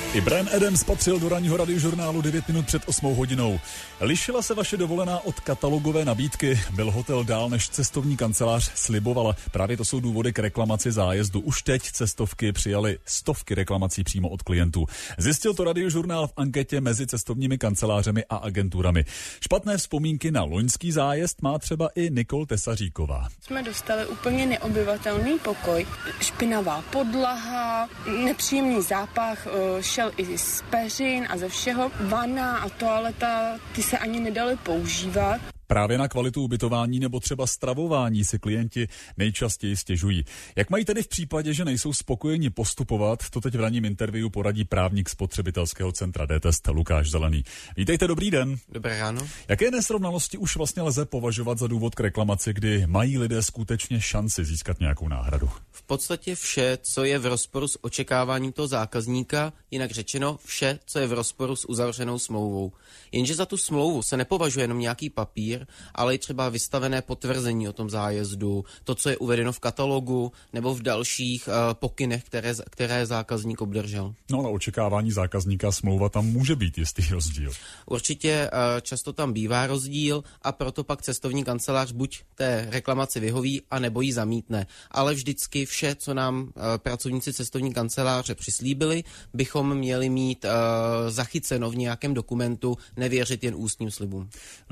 I Bryan Adams patřil do ranního radiožurnálu 9 minut před 8 hodinou. Lišila se vaše dovolená od katalogové nabídky? Byl hotel dál, než cestovní kancelář slibovala? Právě to jsou důvody k reklamaci zájezdu. Už teď cestovky přijali stovky reklamací přímo od klientů. Zjistil to radiožurnál v anketě mezi cestovními kancelářemi a agenturami. Špatné vzpomínky na loňský zájezd má třeba i Nikol Tesaříková. Jsme dostali úplně neobyvatelný pokoj, špinavá podlaha, nepříjemný zápach, šel i z peřin a ze všeho. Vana a toaleta, ty se ani nedaly používat. Právě na kvalitu ubytování nebo třeba stravování si klienti nejčastěji stěžují. Jak mají tedy v případě, že nejsou spokojeni postupovat, to teď v ranním interview poradí právník spotřebitelského centra D-Test Lukáš Zelený. Vítejte, dobrý den. Dobré ráno. Jaké nesrovnalosti už vlastně lze považovat za důvod k reklamaci, kdy mají lidé skutečně šanci získat nějakou náhradu? V podstatě vše, co je v rozporu s očekáváním toho zákazníka, jinak řečeno vše, co je v rozporu s uzavřenou smlouvou. Jenže za tu smlouvu se nepovažuje jenom nějaký papír, ale i třeba vystavené potvrzení o tom zájezdu, to, co je uvedeno v katalogu nebo v dalších pokynech, které zákazník obdržel. No ale očekávání zákazníka smlouva tam může být jistý rozdíl. Určitě často tam bývá rozdíl a proto pak cestovní kancelář buď té reklamaci vyhoví, anebo ji zamítne. Ale vždycky vše, co nám pracovníci cestovní kanceláře přislíbili, bychom měli mít zachyceno v nějakém dokumentu, nevěřit jen ústním slibům.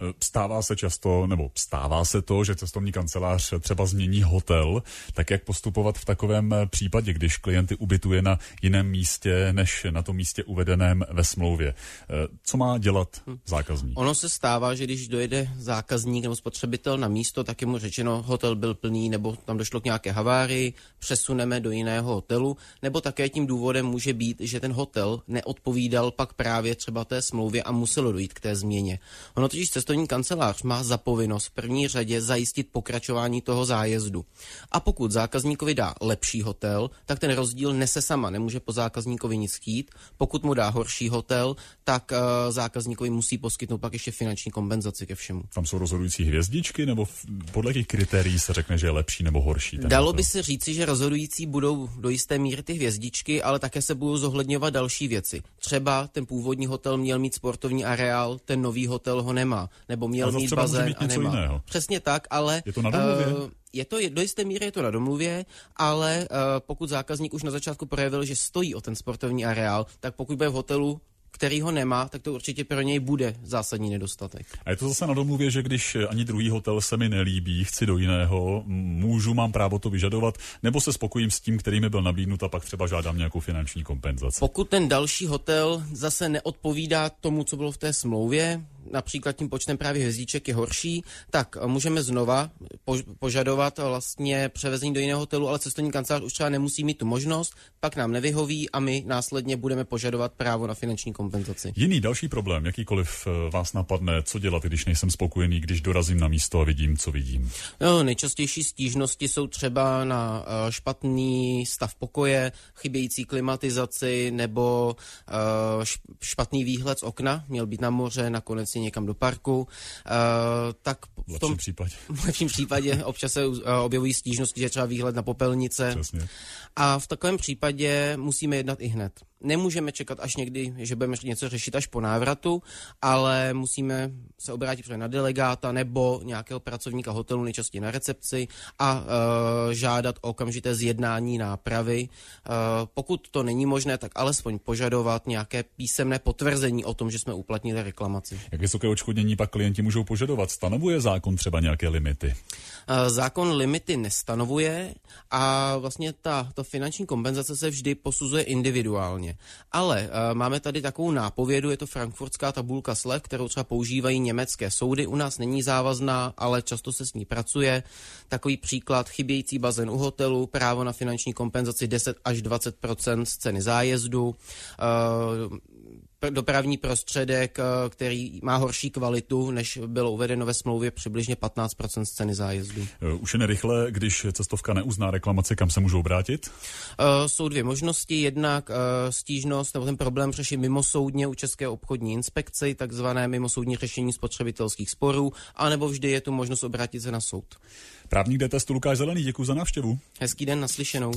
Stává se to, že cestovní kancelář třeba změní hotel, tak jak postupovat v takovém případě, když klienty ubytuje na jiném místě, než na tom místě uvedeném ve smlouvě. Co má dělat zákazník? Ono se stává, že když dojede zákazník nebo spotřebitel na místo, tak je mu řečeno, hotel byl plný, nebo tam došlo k nějaké havárii, přesuneme do jiného hotelu, nebo také tím důvodem může být, že ten hotel neodpovídal pak právě třeba té smlouvě a muselo dojít k té změně. Ono totiž cestovní kancelář má za povinnost v první řadě zajistit pokračování toho zájezdu. A pokud zákazníkovi dá lepší hotel, tak ten rozdíl nese sama, nemůže po zákazníkovi nic chtít. Pokud mu dá horší hotel, tak zákazníkovi musí poskytnout pak ještě finanční kompenzaci ke všemu. Tam jsou rozhodující hvězdičky, nebo podle jakých kritérií se řekne, že je lepší nebo horší? Dalo by se říci, že rozhodující budou do jisté míry ty hvězdičky, ale také se budou zohledňovat další věci. Třeba ten původní hotel měl mít sportovní areál, ten nový hotel ho nemá, nebo měl mít bazén a nemá. Jiného. Přesně tak, ale je to na domluvě? Do jisté míry je to na domluvě, ale pokud zákazník už na začátku projevil, že stojí o ten sportovní areál, tak pokud bude v hotelu, který ho nemá, tak to určitě pro něj bude zásadní nedostatek. A je to zase na domluvě, že když ani druhý hotel se mi nelíbí, chci do jiného, mám právo to vyžadovat, nebo se spokojím s tím, který mi byl nabídnut a pak třeba žádám nějakou finanční kompenzaci? Pokud ten další hotel zase neodpovídá tomu, co bylo v té smlouvě, například tím počtem právě hvězdiček je horší, tak můžeme znova požadovat vlastně převezení do jiného hotelu, ale cestovní kancelář už třeba nemusí mít tu možnost, pak nám nevyhoví a my následně budeme požadovat právo na finanční kompenzaci. Jiný další problém, jakýkoliv vás napadne, co dělat, když nejsem spokojený, když dorazím na místo a vidím, co vidím? No, nejčastější stížnosti jsou třeba na špatný stav pokoje, chybějící klimatizaci nebo špatný výhled z okna, měl být na moře, nakonec někam do parku, tak v lepším případě občas se objevují stížnosti, že třeba výhled na popelnice. Přesně. A v takovém případě musíme jednat i hned. Nemůžeme čekat až někdy, že budeme něco řešit až po návratu, ale musíme se obrátit na delegáta nebo nějakého pracovníka hotelu, nejčastěji na recepci a žádat o okamžité zjednání nápravy. Pokud to není možné, tak alespoň požadovat nějaké písemné potvrzení o tom, že jsme uplatnili reklamaci. Jak vysoké odškodnění pak klienti můžou požadovat? Stanovuje zákon třeba nějaké limity? Zákon limity nestanovuje a vlastně ta finanční kompenzace se vždy posuzuje individuálně. Ale máme tady takovou nápovědu, je to frankfurtská tabulka slev, kterou třeba používají německé soudy. U nás není závazná, ale často se s ní pracuje. Takový příklad: chybějící bazén u hotelu, právo na finanční kompenzaci 10 až 20% z ceny zájezdu, dopravní prostředek, který má horší kvalitu, než bylo uvedeno ve smlouvě, přibližně 15% z ceny zájezdu. Už jen rychle, když cestovka neuzná reklamaci, kam se můžou obrátit? Jsou dvě možnosti. Jednak stížnost nebo ten problém řeší mimosoudně u České obchodní inspekce, takzvané mimosoudní řešení spotřebitelských sporů, anebo vždy je tu možnost obrátit se na soud. Právník D-Testu Lukáš Zelený, děkuji za návštěvu. Hezký den, naslyšenou.